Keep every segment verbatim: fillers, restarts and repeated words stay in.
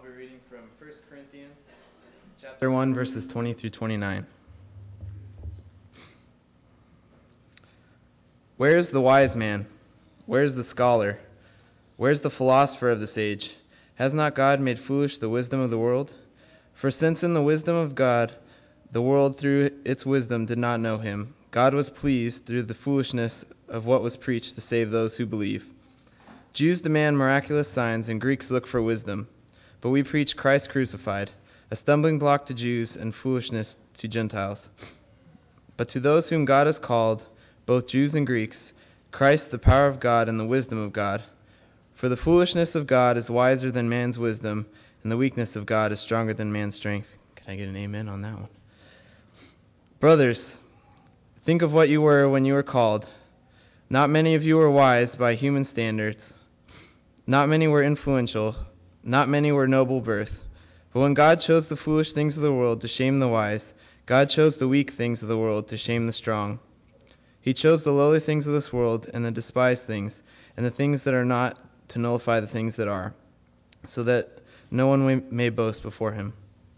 be reading from First Corinthians chapter one, verses twenty through twenty-nine. Where is the wise man? Where is the scholar? Where is the philosopher of this age? Has not God made foolish the wisdom of the world? For since in the wisdom of God, the world through its wisdom did not know him, God was pleased through the foolishness of what was preached to save those who believe. Jews demand miraculous signs, and Greeks look for wisdom. But we preach Christ crucified, a stumbling block to Jews and foolishness to Gentiles. But to those whom God has called, both Jews and Greeks, Christ the power of God and the wisdom of God. For the foolishness of God is wiser than man's wisdom, and the weakness of God is stronger than man's strength. Can I get an amen on that one? Brothers, think of what you were when you were called. Not many of you were wise by human standards. Not many were influential. Not many were noble birth. But when God chose the foolish things of the world to shame the wise, God chose the weak things of the world to shame the strong. He chose the lowly things of this world and the despised things, and the things that are not, to nullify the things that are, so that no one may boast before him.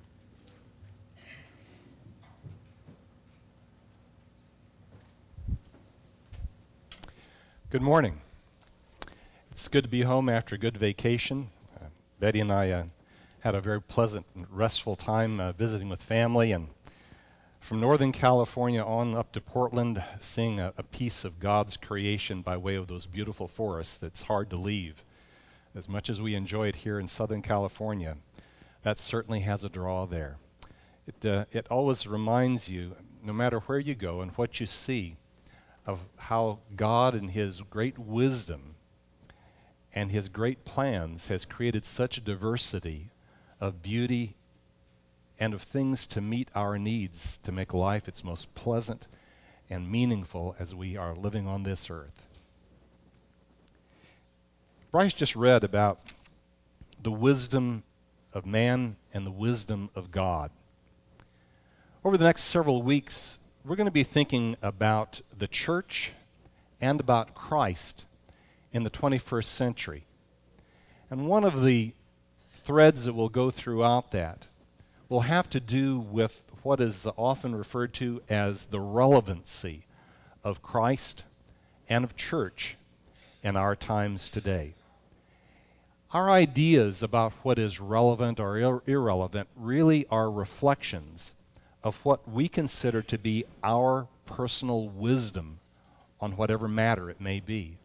Good morning. It's good to be home after a good vacation. Uh, Betty and I uh, had a very pleasant and restful time uh, visiting with family, and from Northern California on up to Portland, seeing a, a piece of God's creation by way of those beautiful forests that's hard to leave. As much as we enjoy it here in Southern California, that certainly has a draw there. It, uh, it always reminds you, no matter where you go and what you see, of how God in his great wisdom and his great plans has created such a diversity of beauty and of things to meet our needs to make life its most pleasant and meaningful as we are living on this earth. Bryce just read about the wisdom of man and the wisdom of God. Over the next several weeks, we're going to be thinking about the church and about Christ in the twenty-first century. And one of the threads that will go throughout that will have to do with what is often referred to as the relevancy of Christ and of church in our times today. Our ideas about what is relevant or ir- irrelevant really are reflections of what we consider to be our personal wisdom on whatever matter it may be.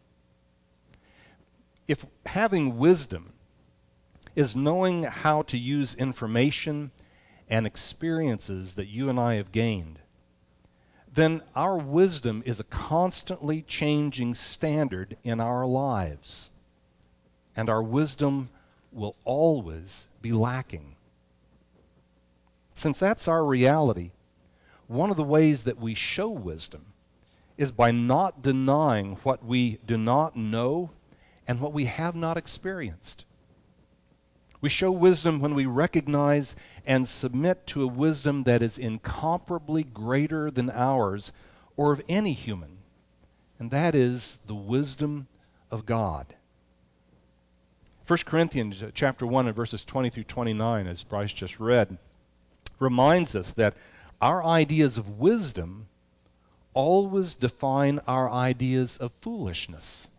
If having wisdom is knowing how to use information and experiences that you and I have gained, then our wisdom is a constantly changing standard in our lives. And our wisdom will always be lacking. Since that's our reality, one of the ways that we show wisdom is by not denying what we do not know and what we have not experienced. We show wisdom when we recognize and submit to a wisdom that is incomparably greater than ours or of any human, and that is the wisdom of God. First Corinthians chapter one and verses twenty through twenty-nine, as Bryce just read, reminds us that our ideas of wisdom always define our ideas of foolishness.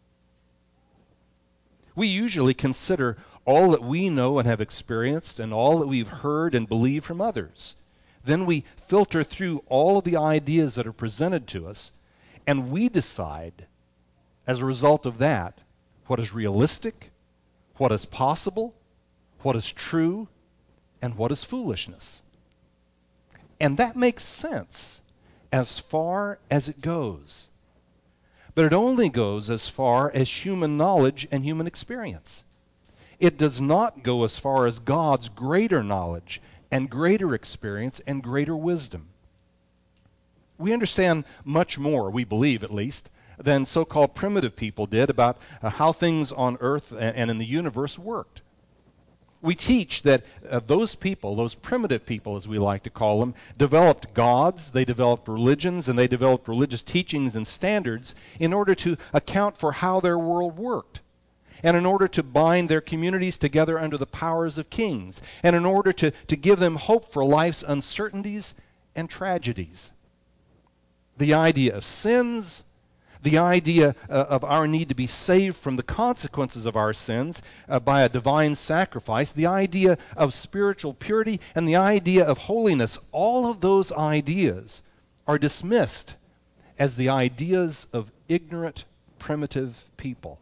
We usually consider all that we know and have experienced and all that we've heard and believed from others. Then we filter through all of the ideas that are presented to us, and we decide, as a result of that, what is realistic, what is possible, what is true, and what is foolishness. And that makes sense as far as it goes. But it only goes as far as human knowledge and human experience. It does not go as far as God's greater knowledge and greater experience and greater wisdom. We understand much more, we believe at least, than so-called primitive people did about uh, how things on earth and, and in the universe worked. We teach that uh, those people, those primitive people as we like to call them, developed gods, they developed religions, and they developed religious teachings and standards in order to account for how their world worked. and in order to bind their communities together under the powers of kings, and in order to, to give them hope for life's uncertainties and tragedies. The idea of sins, the idea uh, of our need to be saved from the consequences of our sins uh, by a divine sacrifice, the idea of spiritual purity, and the idea of holiness, all of those ideas are dismissed as the ideas of ignorant, primitive people.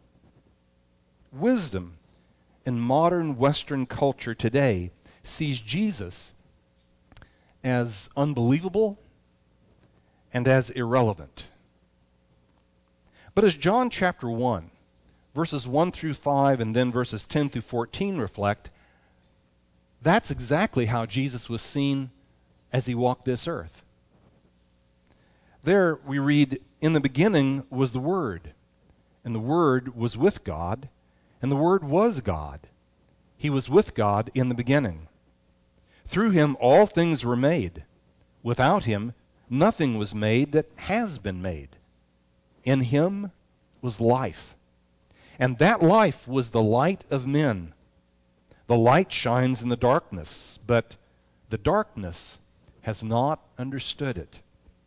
Wisdom in modern Western culture today sees Jesus as unbelievable and as irrelevant. But as John chapter one, verses one through five, and then verses ten through fourteen reflect, that's exactly how Jesus was seen as he walked this earth. There we read, "In the beginning was the Word, and the Word was with God, and the Word was God. He was with God in the beginning. Through him all things were made. Without him nothing was made that has been made. In him was life, and that life was the light of men. The light shines in the darkness, but the darkness has not understood it.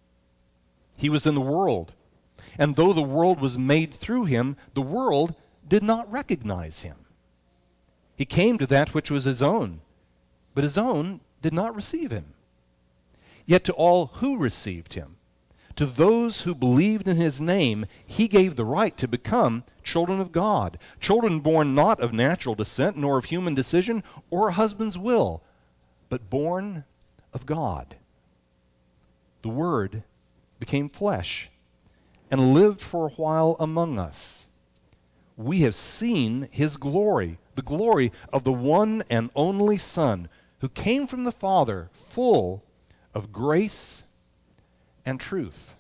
He was in the world, and though the world was made through him, the world did not recognize him. He came to that which was his own, but his own did not receive him. Yet to all who received him, to those who believed in his name, he gave the right to become children of God, children born not of natural descent, nor of human decision, or a husband's will, but born of God. The Word became flesh and lived for a while among us. We have seen his glory, the glory of the one and only Son, who came from the Father, full of grace and truth."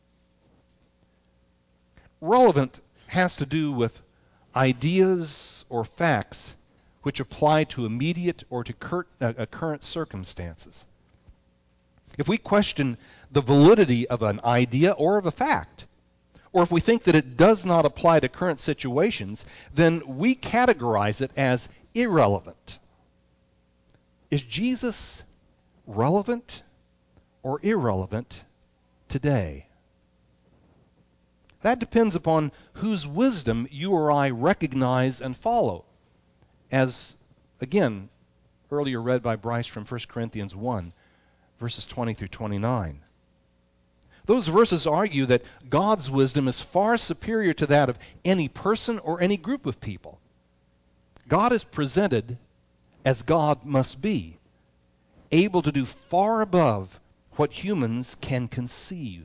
Relevant has to do with ideas or facts which apply to immediate or to cur- uh, current circumstances. If we question the validity of an idea or of a fact, or if we think that it does not apply to current situations, then we categorize it as irrelevant. Is Jesus relevant or irrelevant today? That depends upon whose wisdom you or I recognize and follow, as, again, earlier read by Bryce from First Corinthians one, verses twenty through twenty-nine. Those verses argue that God's wisdom is far superior to that of any person or any group of people. God is presented as God must be, able to do far above what humans can conceive.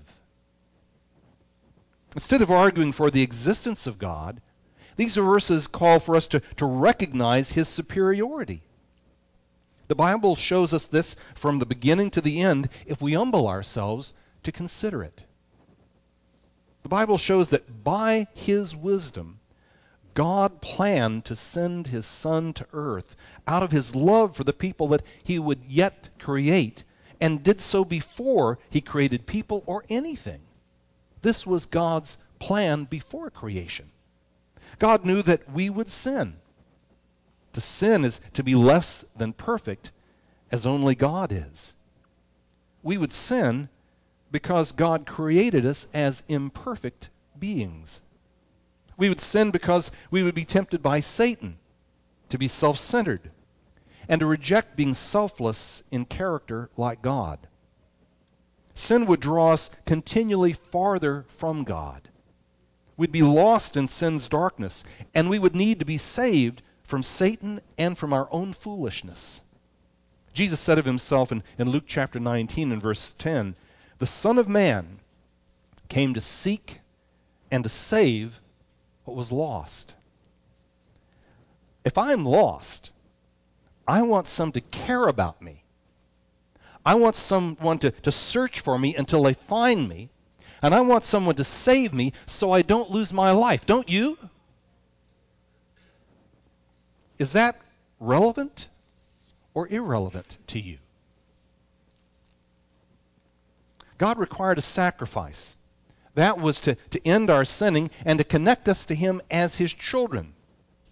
Instead of arguing for the existence of God, these verses call for us to, to recognize his superiority. The Bible shows us this from the beginning to the end if we humble ourselves to consider it. The Bible shows that by his wisdom, God planned to send his Son to earth out of his love for the people that he would yet create, and did so before he created people or anything. This was God's plan before creation. God knew that we would sin. To sin is to be less than perfect, as only God is. We would sin because God created us as imperfect beings. We would sin because we would be tempted by Satan to be self-centered and to reject being selfless in character like God. Sin would draw us continually farther from God. We'd be lost in sin's darkness, and we would need to be saved from Satan and from our own foolishness. Jesus said of himself in, in Luke chapter nineteen and verse ten, "The Son of Man came to seek and to save what was lost." If I'm lost, I want some to care about me. I want someone to, to search for me until they find me, and I want someone to save me so I don't lose my life. Don't you? Is that relevant or irrelevant to you? God required a sacrifice. That was to, to end our sinning and to connect us to him as his children.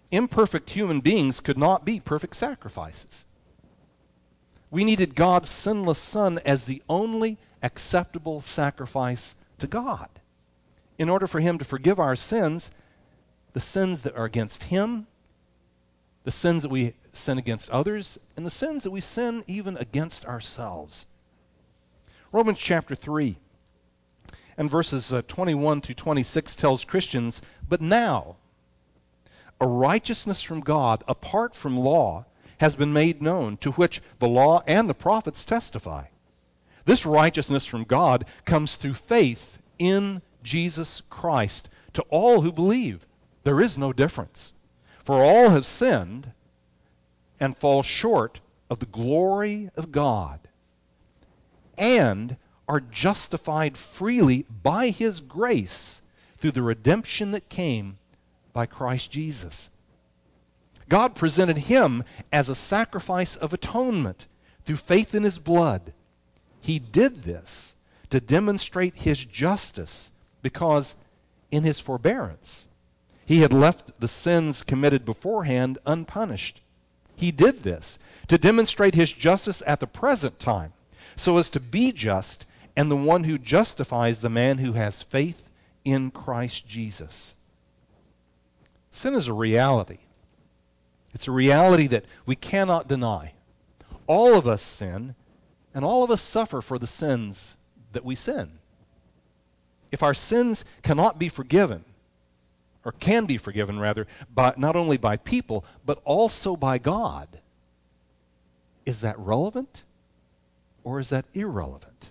Imperfect human beings could not be perfect sacrifices. We needed God's sinless Son as the only acceptable sacrifice to God in order for him to forgive our sins, the sins that are against him, the sins that we sin against others, and the sins that we sin even against ourselves. Romans chapter three and verses uh, twenty-one through twenty-six tells Christians, "But now a righteousness from God apart from law has been made known, to which the law and the prophets testify. This righteousness from God comes through faith in Jesus Christ to all who believe. There is no difference. For all have sinned and fall short of the glory of God, and are justified freely by his grace through the redemption that came by Christ Jesus. God presented him as a sacrifice of atonement through faith in his blood. He did this to demonstrate his justice, because in his forbearance he had left the sins committed beforehand unpunished. He did this to demonstrate his justice at the present time, so as to be just and the one who justifies the man who has faith in Christ Jesus." Sin is a reality. It's a reality that we cannot deny. All of us sin, and all of us suffer for the sins that we sin. If our sins cannot be forgiven, or can be forgiven rather, by, not only by people, but also by God, is that relevant or is that irrelevant?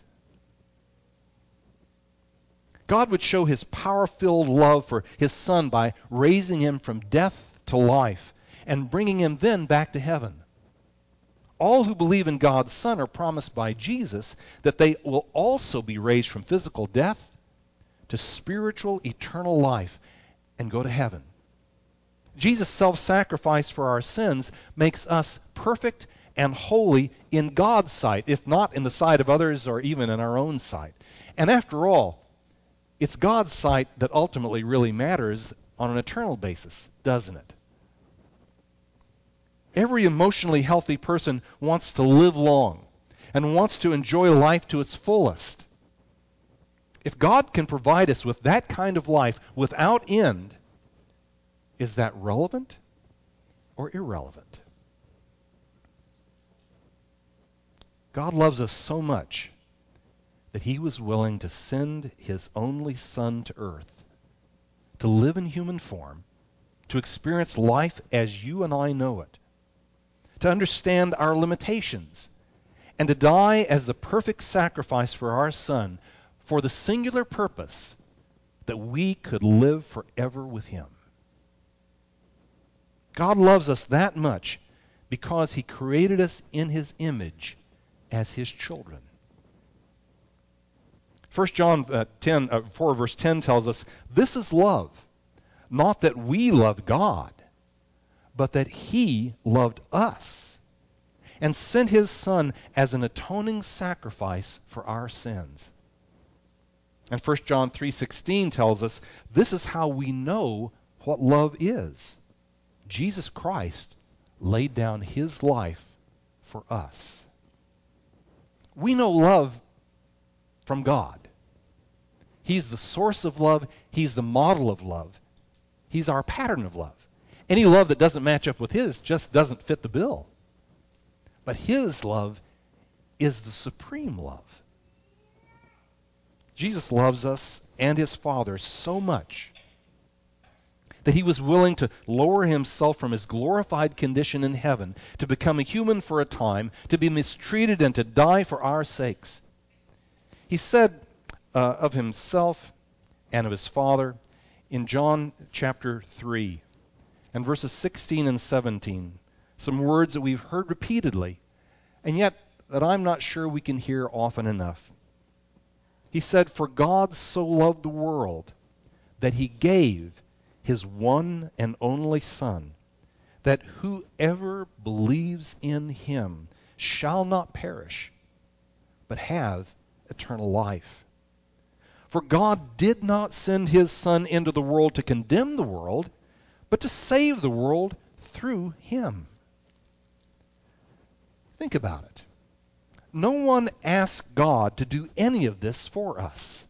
God would show his power-filled love for his Son by raising him from death to life and bringing him then back to heaven. All who believe in God's Son are promised by Jesus that they will also be raised from physical death to spiritual eternal life and go to heaven. Jesus' self-sacrifice for our sins makes us perfect and holy in God's sight, if not in the sight of others or even in our own sight. And after all, it's God's sight that ultimately really matters on an eternal basis, doesn't it? Every emotionally healthy person wants to live long and wants to enjoy life to its fullest. If God can provide us with that kind of life without end, is that relevant or irrelevant? God loves us so much that he was willing to send his only Son to earth, to live in human form, to experience life as you and I know it, to understand our limitations, and to die as the perfect sacrifice for our Son, for the singular purpose that we could live forever with him. God loves us that much because he created us in his image as his children. First John uh, ten, uh, four verse ten tells us, "This is love, not that we loved God, but that he loved us and sent his Son as an atoning sacrifice for our sins." And First John three sixteen tells us, "This is how we know what love is. Jesus Christ laid down his life for us." We know love from God. He's the source of love. He's the model of love. He's our pattern of love. Any love that doesn't match up with his just doesn't fit the bill. But his love is the supreme love. Jesus loves us and his Father so much that he was willing to lower himself from his glorified condition in heaven, to become a human for a time, to be mistreated and to die for our sakes. He said uh, of himself and of his Father in John chapter three and verses sixteen and seventeen, some words that we've heard repeatedly, and yet that I'm not sure we can hear often enough. He said, "For God so loved the world that he gave his one and only Son, that whoever believes in him shall not perish, but have eternal life. For God did not send his Son into the world to condemn the world, but to save the world through him. Think about it. No one asked God to do any of this for us.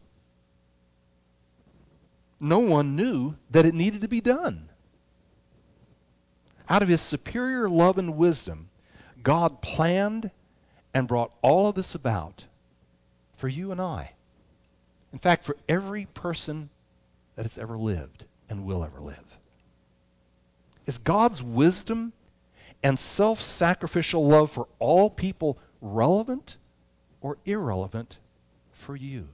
No one knew that it needed to be done. Out of his superior love and wisdom, God planned and brought all of this about for you and I. In fact, for every person that has ever lived and will ever live. Is God's wisdom and self-sacrificial love for all people relevant or irrelevant for you?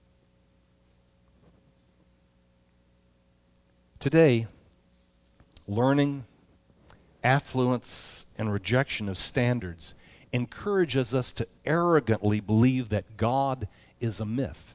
Today, learning, affluence, and rejection of standards encourages us to arrogantly believe that God is a myth.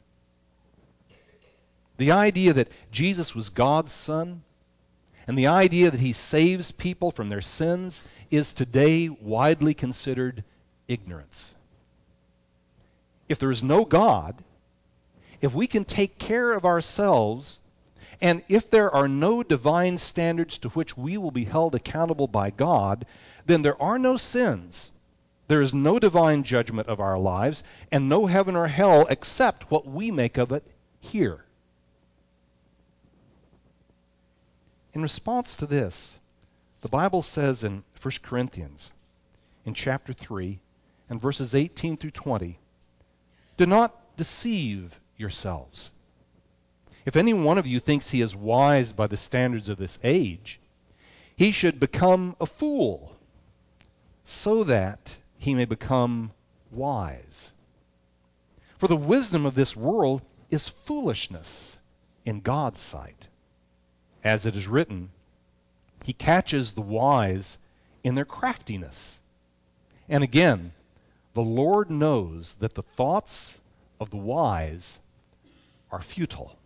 The idea that Jesus was God's son and the idea that he saves people from their sins is today widely considered ignorance. If there is no God, if we can take care of ourselves, and if there are no divine standards to which we will be held accountable by God, then there are no sins. There is no divine judgment of our lives, and no heaven or hell except what we make of it here. In response to this, the Bible says in First Corinthians, in chapter three, and verses eighteen through twenty, do not deceive yourselves. If any one of you thinks he is wise by the standards of this age, he should become a fool, so that he may become wise. For the wisdom of this world is foolishness in God's sight. As it is written, he catches the wise in their craftiness. And again, the Lord knows that the thoughts of the wise are futile.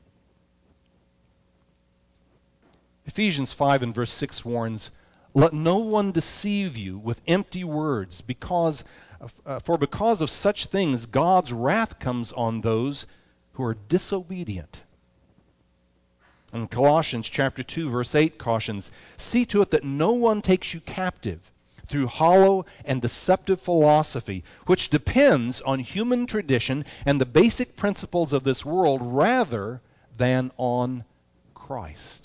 Ephesians five and verse six warns, let no one deceive you with empty words, because uh, for because of such things God's wrath comes on those who are disobedient. And Colossians chapter two verse eight cautions, see to it that no one takes you captive through hollow and deceptive philosophy, which depends on human tradition and the basic principles of this world rather than on Christ.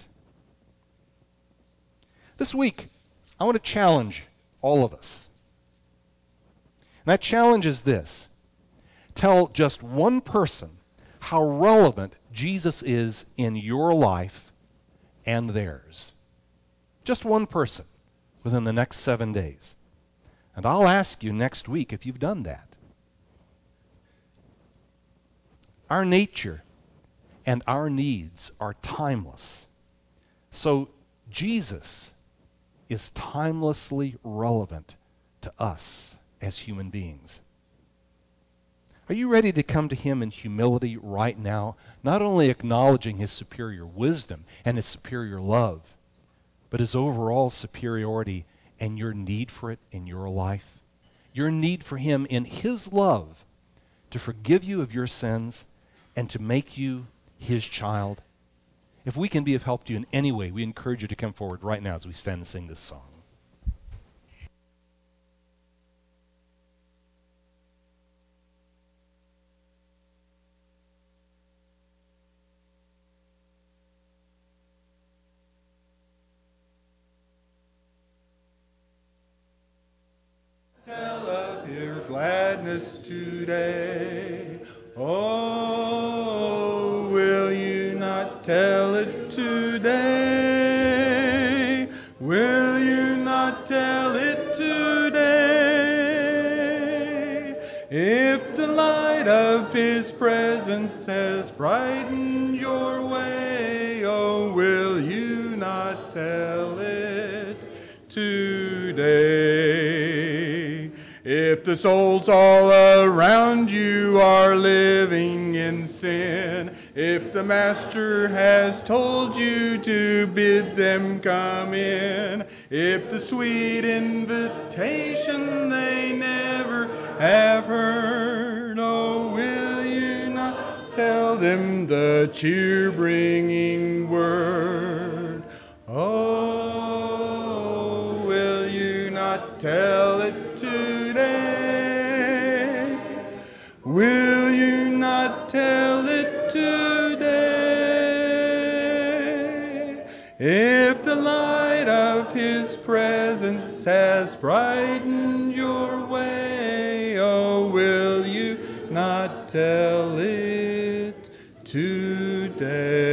This week, I want to challenge all of us. And that challenge is this. Tell just one person how relevant Jesus is in your life and theirs. Just one person within the next seven days. And I'll ask you next week if you've done that. Our nature and our needs are timeless. So Jesus is timelessly relevant to us as human beings. Are you ready to come to him in humility right now, not only acknowledging his superior wisdom and his superior love, but his overall superiority and your need for it in your life? Your need for him in his love to forgive you of your sins and to make you his child. If we can be of help to you in any way, we encourage you to come forward right now as we stand and sing this song. Tell of your gladness today. Oh, will you not tell it today? Will you not tell it today? If the light of his presence has brightened your way, oh, will you not tell it today? If the souls all around you are living in sin, if the Master has told you to bid them come in, if the sweet invitation they never have heard, oh, will you not tell them the cheer-bringing word? Oh, today? Will you not tell it today? If the light of His presence has brightened your way, oh, will you not tell it today?